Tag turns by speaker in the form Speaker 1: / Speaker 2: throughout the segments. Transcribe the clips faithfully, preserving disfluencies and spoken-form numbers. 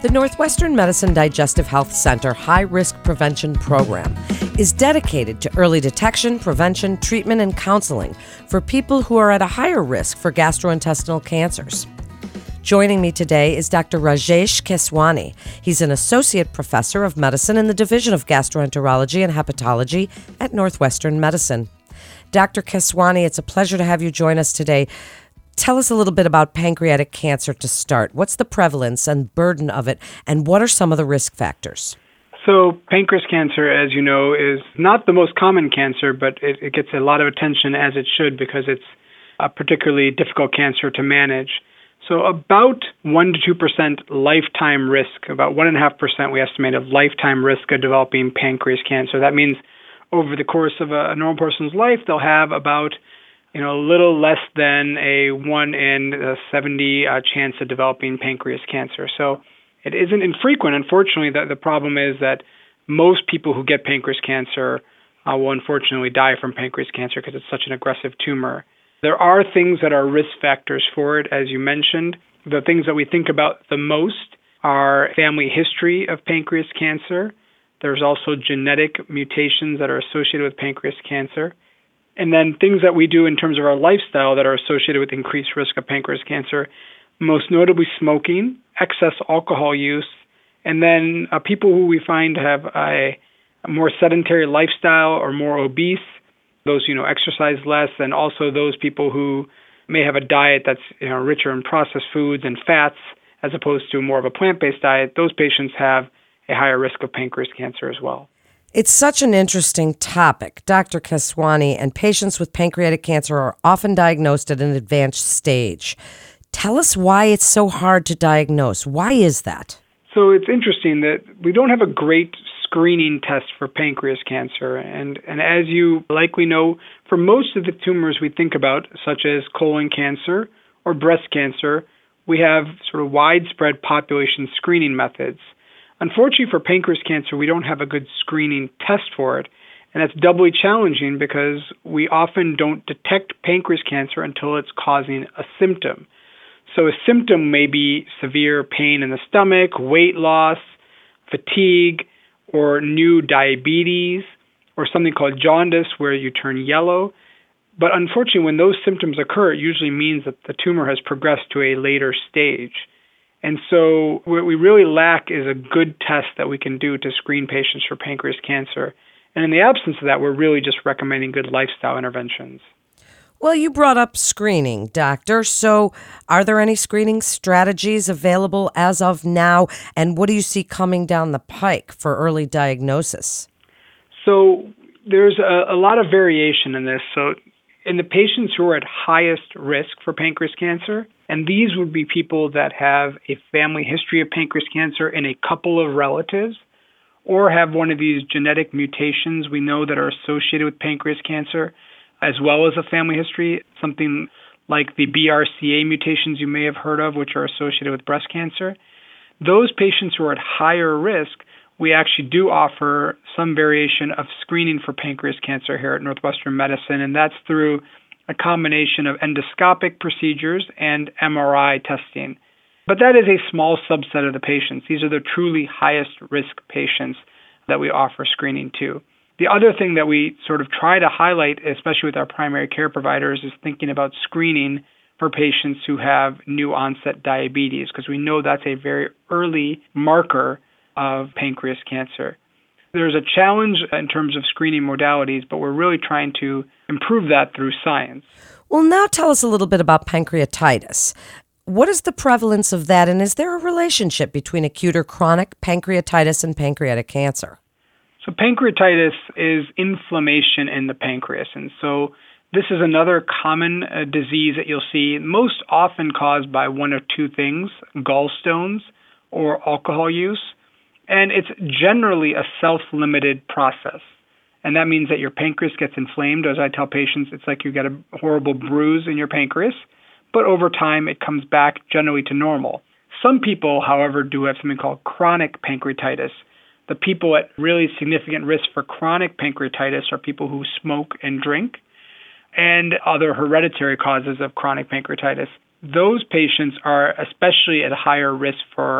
Speaker 1: The Northwestern Medicine Digestive Health Center High Risk Prevention Program is dedicated to early detection, prevention, treatment, and counseling for people who are at a higher risk for gastrointestinal cancers. Joining me today is Doctor Rajesh Keswani. He's an associate professor of medicine in the Division of Gastroenterology and Hepatology at Northwestern Medicine. Doctor Keswani, it's a pleasure to have you join us today. Tell us a little bit about pancreatic cancer to start. What's the prevalence and burden of it, and what are some of the risk factors?
Speaker 2: So pancreas cancer, as you know, is not the most common cancer, but it, it gets a lot of attention, as it should, because it's a particularly difficult cancer to manage. So about one to two percent lifetime risk, about one point five percent we estimate of lifetime risk of developing pancreas cancer. That means over the course of a, a normal person's life, they'll have about you know, a little less than a one in seventy uh, chance of developing pancreas cancer. So it isn't infrequent. Unfortunately, the, the problem is that most people who get pancreas cancer uh, will unfortunately die from pancreas cancer because it's such an aggressive tumor. There are things that are risk factors for it, as you mentioned. The things that we think about the most are family history of pancreas cancer. There's also genetic mutations that are associated with pancreas cancer. And then things that we do in terms of our lifestyle that are associated with increased risk of pancreas cancer, most notably smoking, excess alcohol use, and then uh, people who we find have a, a more sedentary lifestyle or more obese, those you know exercise less, and also those people who may have a diet that's you know richer in processed foods and fats as opposed to more of a plant-based diet. Those patients have a higher risk of pancreas cancer as well.
Speaker 1: It's such an interesting topic, Doctor Keswani, and patients with pancreatic cancer are often diagnosed at an advanced stage. Tell us why it's so hard to diagnose. Why is that?
Speaker 2: So it's interesting that we don't have a great screening test for pancreas cancer. And, and as you likely know, for most of the tumors we think about, such as colon cancer or breast cancer, we have sort of widespread population screening methods. Unfortunately, for pancreas cancer, we don't have a good screening test for it, and that's doubly challenging because we often don't detect pancreas cancer until it's causing a symptom. So a symptom may be severe pain in the stomach, weight loss, fatigue, or new diabetes, or something called jaundice where you turn yellow. But unfortunately, when those symptoms occur, it usually means that the tumor has progressed to a later stage. And so what we really lack is a good test that we can do to screen patients for pancreas cancer. And in the absence of that, we're really just recommending good lifestyle interventions.
Speaker 1: Well, you brought up screening, doctor. So are there any screening strategies available as of now? And what do you see coming down the pike for early diagnosis?
Speaker 2: So there's a, a lot of variation in this. So in the patients who are at highest risk for pancreas cancer, and these would be people that have a family history of pancreas cancer in a couple of relatives, or have one of these genetic mutations we know that are associated with pancreas cancer, as well as a family history, something like the B R C A mutations you may have heard of, which are associated with breast cancer. Those patients who are at higher risk, we actually do offer some variation of screening for pancreas cancer here at Northwestern Medicine, and that's through a combination of endoscopic procedures and M R I testing. But that is a small subset of the patients. These are the truly highest risk patients that we offer screening to. The other thing that we sort of try to highlight, especially with our primary care providers, is thinking about screening for patients who have new onset diabetes, because we know that's a very early marker of pancreas cancer. There's a challenge in terms of screening modalities, but we're really trying to improve that through science.
Speaker 1: Well, now tell us a little bit about pancreatitis. What is the prevalence of that, and is there a relationship between acute or chronic pancreatitis and pancreatic cancer?
Speaker 2: So pancreatitis is inflammation in the pancreas, and so this is another common uh, disease that you'll see, most often caused by one of two things, gallstones or alcohol use. And it's generally a self-limited process. And that means that your pancreas gets inflamed. As I tell patients, it's like you get a horrible bruise in your pancreas, but over time it comes back generally to normal. Some people, however, do have something called chronic pancreatitis. The people at really significant risk for chronic pancreatitis are people who smoke and drink, and other hereditary causes of chronic pancreatitis. Those patients are especially at a higher risk for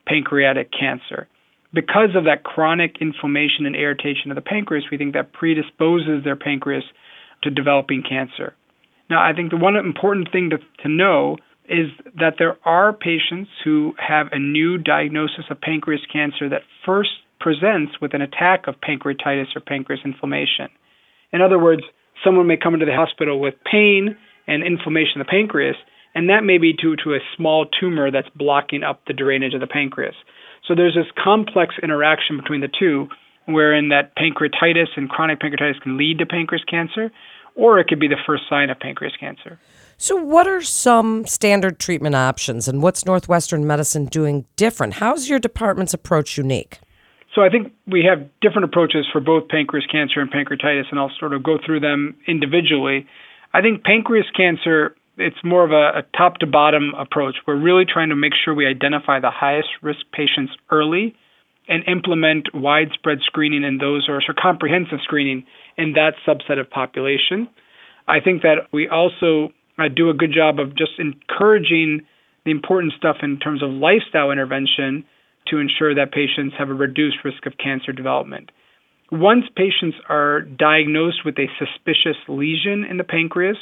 Speaker 2: pancreatic cancer. Because of that chronic inflammation and irritation of the pancreas, we think that predisposes their pancreas to developing cancer. Now, I think the one important thing to, to know is that there are patients who have a new diagnosis of pancreas cancer that first presents with an attack of pancreatitis or pancreas inflammation. In other words, someone may come into the hospital with pain and inflammation of the pancreas, and that may be due to a small tumor that's blocking up the drainage of the pancreas. So there's this complex interaction between the two, wherein that pancreatitis and chronic pancreatitis can lead to pancreas cancer, or it could be the first sign of pancreas cancer.
Speaker 1: So what are some standard treatment options, and what's Northwestern Medicine doing different? How's your department's approach unique?
Speaker 2: So I think we have different approaches for both pancreas cancer and pancreatitis, and I'll sort of go through them individually. I think pancreas cancer, it's more of a, a top-to-bottom approach. We're really trying to make sure we identify the highest risk patients early and implement widespread screening in those, or so comprehensive screening in that subset of population. I think that we also uh, do a good job of just encouraging the important stuff in terms of lifestyle intervention to ensure that patients have a reduced risk of cancer development. Once patients are diagnosed with a suspicious lesion in the pancreas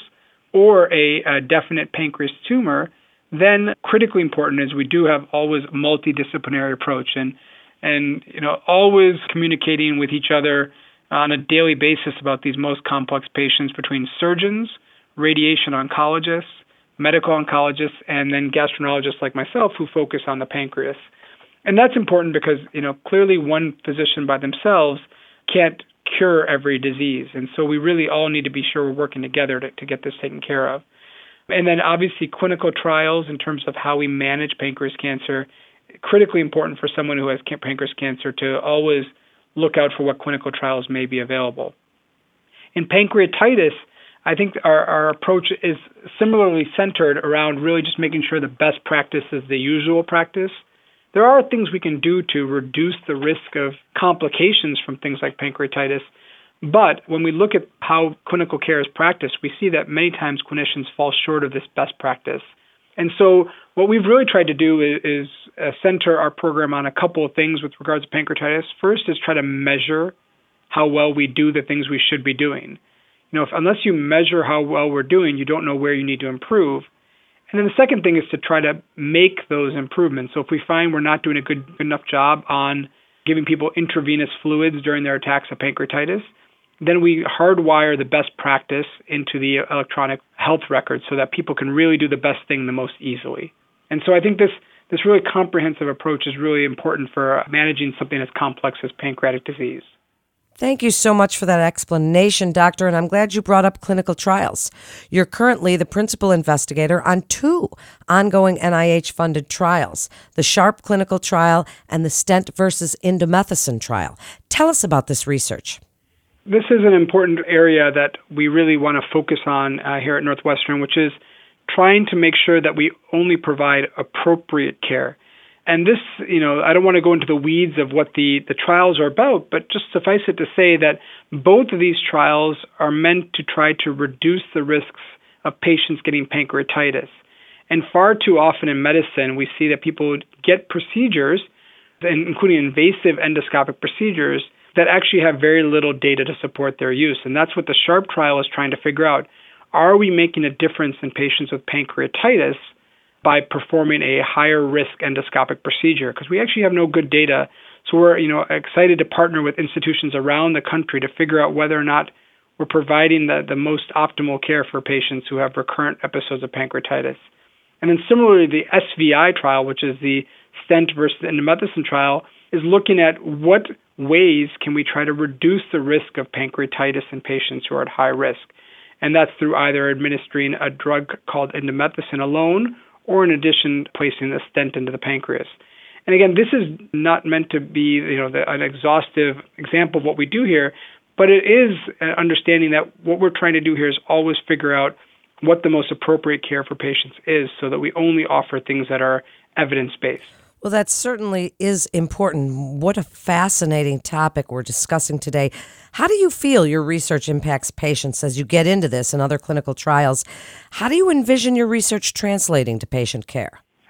Speaker 2: or a, a definite pancreas tumor, then critically important is we do have always a multidisciplinary approach and, and you know, always communicating with each other on a daily basis about these most complex patients between surgeons, radiation oncologists, medical oncologists, and then gastroenterologists like myself who focus on the pancreas. And that's important because, you know, clearly one physician by themselves can't cure every disease. And so we really all need to be sure we're working together to, to get this taken care of. And then obviously clinical trials in terms of how we manage pancreas cancer, critically important for someone who has pancreas cancer to always look out for what clinical trials may be available. In pancreatitis, I think our, our approach is similarly centered around really just making sure the best practice is the usual practice. There are things we can do to reduce the risk of complications from things like pancreatitis, but when we look at how clinical care is practiced, we see that many times clinicians fall short of this best practice. And so what we've really tried to do is, is uh, center our program on a couple of things with regards to pancreatitis. First is try to measure how well we do the things we should be doing. You know, if, unless you measure how well we're doing, you don't know where you need to improve. And then the second thing is to try to make those improvements. So if we find we're not doing a good, good enough job on giving people intravenous fluids during their attacks of pancreatitis, then we hardwire the best practice into the electronic health record so that people can really do the best thing the most easily. And so I think this, this really comprehensive approach is really important for managing something as complex as pancreatic disease.
Speaker 1: Thank you so much for that explanation, Doctor, and I'm glad you brought up clinical trials. You're currently the principal investigator on two ongoing N I H-funded trials, the SHARP clinical trial and the stent versus indomethacin trial. Tell us about this research.
Speaker 2: This is an important area that we really want to focus on uh, here at Northwestern, which is trying to make sure that we only provide appropriate care. And this, you know, I don't want to go into the weeds of what the, the trials are about, but just suffice it to say that both of these trials are meant to try to reduce the risks of patients getting pancreatitis. And far too often in medicine, we see that people get procedures, including invasive endoscopic procedures, that actually have very little data to support their use. And that's what the SHARP trial is trying to figure out. Are we making a difference in patients with pancreatitis by performing a higher risk endoscopic procedure? Because we actually have no good data. So we're, you know, excited to partner with institutions around the country to figure out whether or not we're providing the, the most optimal care for patients who have recurrent episodes of pancreatitis. And then similarly, the S V I trial, which is the stent versus indomethacin trial, is looking at what ways can we try to reduce the risk of pancreatitis in patients who are at high risk. And that's through either administering a drug called indomethacin alone, or in addition, placing a stent into the pancreas. And again, this is not meant to be, you know, the, an exhaustive example of what we do here, but it is understanding that what we're trying to do here is always figure out what the most appropriate care for patients is so that we only offer things that are evidence-based.
Speaker 1: Well, that certainly is important. What a fascinating topic we're discussing today. How do you feel your research impacts patients as you get into this and other clinical trials? How do you envision your research translating to patient care?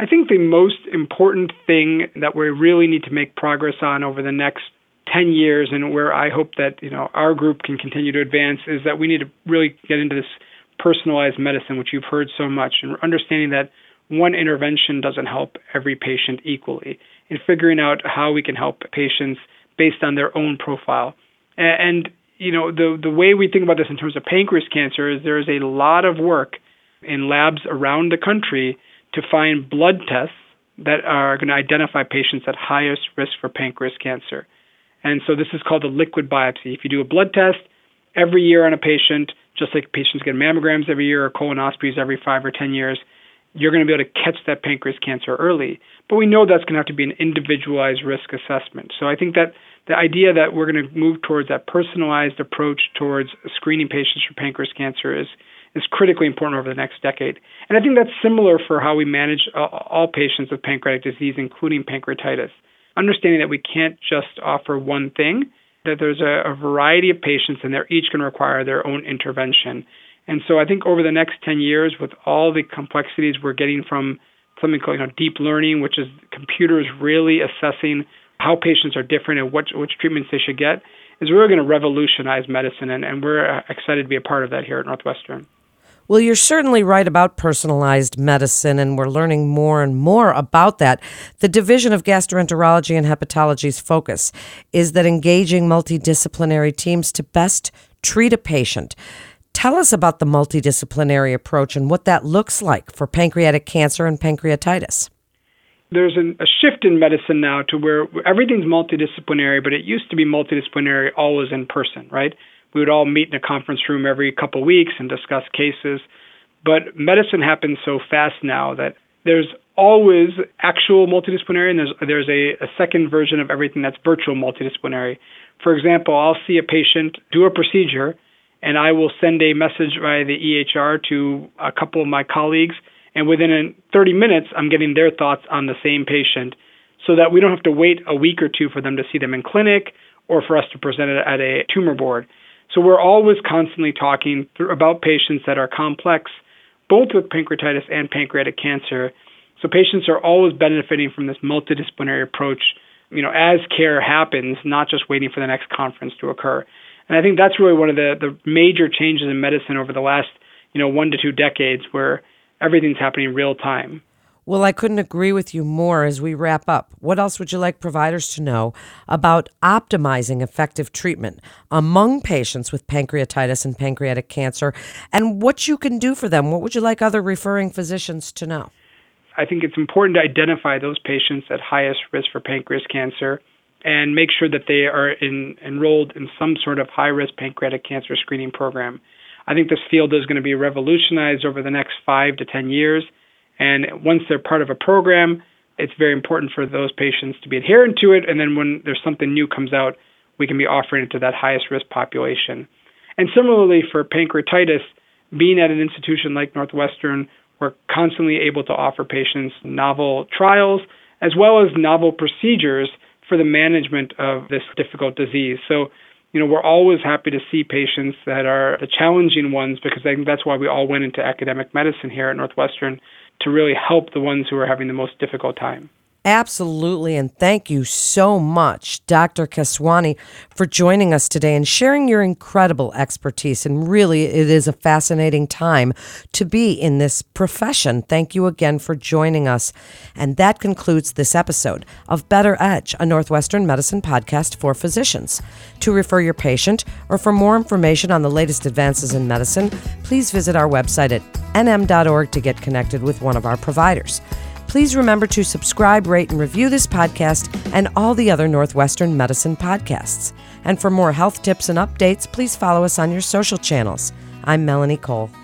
Speaker 2: I think the most important thing that we really need to make progress on over the next ten years, and where I hope that, you know, our group can continue to advance, is that we need to really get into this personalized medicine, which you've heard so much, and understanding that one intervention doesn't help every patient equally, and figuring out how we can help patients based on their own profile. And, you know, the the way we think about this in terms of pancreas cancer is there is a lot of work in labs around the country to find blood tests that are going to identify patients at highest risk for pancreas cancer. And so this is called a liquid biopsy. If you do a blood test every year on a patient, just like patients get mammograms every year or colonoscopies every five or ten years, you're going to be able to catch that pancreas cancer early. But we know that's going to have to be an individualized risk assessment. So I think that the idea that we're going to move towards that personalized approach towards screening patients for pancreas cancer is is critically important over the next decade. And I think that's similar for how we manage all patients with pancreatic disease, including pancreatitis. Understanding that we can't just offer one thing, that there's a, a variety of patients and they're each going to require their own intervention. And so I think over the next ten years, with all the complexities we're getting from something called, you know, deep learning, which is computers really assessing how patients are different and what, which treatments they should get, is really going to revolutionize medicine. And, and we're excited to be a part of that here at Northwestern.
Speaker 1: Well, you're certainly right about personalized medicine, and we're learning more and more about that. The Division of Gastroenterology and Hepatology's focus is that engaging multidisciplinary teams to best treat a patient. Tell us about the multidisciplinary approach and what that looks like for pancreatic cancer and pancreatitis.
Speaker 2: There's an, a shift in medicine now to where everything's multidisciplinary, but it used to be multidisciplinary always in person, right? We would all meet in a conference room every couple of weeks and discuss cases. But medicine happens so fast now that there's always actual multidisciplinary, and there's there's a, a second version of everything that's virtual multidisciplinary. For example, I'll see a patient do a procedure, and I will send a message via the E H R to a couple of my colleagues, and within thirty minutes, I'm getting their thoughts on the same patient, so that we don't have to wait a week or two for them to see them in clinic or for us to present it at a tumor board. So we're always constantly talking through, about patients that are complex, both with pancreatitis and pancreatic cancer. So patients are always benefiting from this multidisciplinary approach, you know, as care happens, not just waiting for the next conference to occur. And I think that's really one of the, the major changes in medicine over the last, you know, one to two decades, where everything's happening real time.
Speaker 1: Well, I couldn't agree with you more. As we wrap up, what else would you like providers to know about optimizing effective treatment among patients with pancreatitis and pancreatic cancer, and what you can do for them? What would you like other referring physicians to know?
Speaker 2: I think it's important to identify those patients at highest risk for pancreas cancer and make sure that they are in, enrolled in some sort of high-risk pancreatic cancer screening program. I think this field is going to be revolutionized over the next five to ten years. And once they're part of a program, it's very important for those patients to be adherent to it. And then when there's something new comes out, we can be offering it to that highest risk population. And similarly for pancreatitis, being at an institution like Northwestern, we're constantly able to offer patients novel trials as well as novel procedures for the management of this difficult disease. So, you know, we're always happy to see patients that are the challenging ones, because I think that's why we all went into academic medicine here at Northwestern, to really help the ones who are having the most difficult time.
Speaker 1: Absolutely, and thank you so much, Doctor Keswani, for joining us today and sharing your incredible expertise. And really, it is a fascinating time to be in this profession. Thank you again for joining us. And that concludes this episode of Better Edge, a Northwestern Medicine podcast for physicians. To refer your patient or for more information on the latest advances in medicine, please visit our website at n m dot org to get connected with one of our providers. Please remember to subscribe, rate, and review this podcast and all the other Northwestern Medicine podcasts. And for more health tips and updates, please follow us on your social channels. I'm Melanie Cole.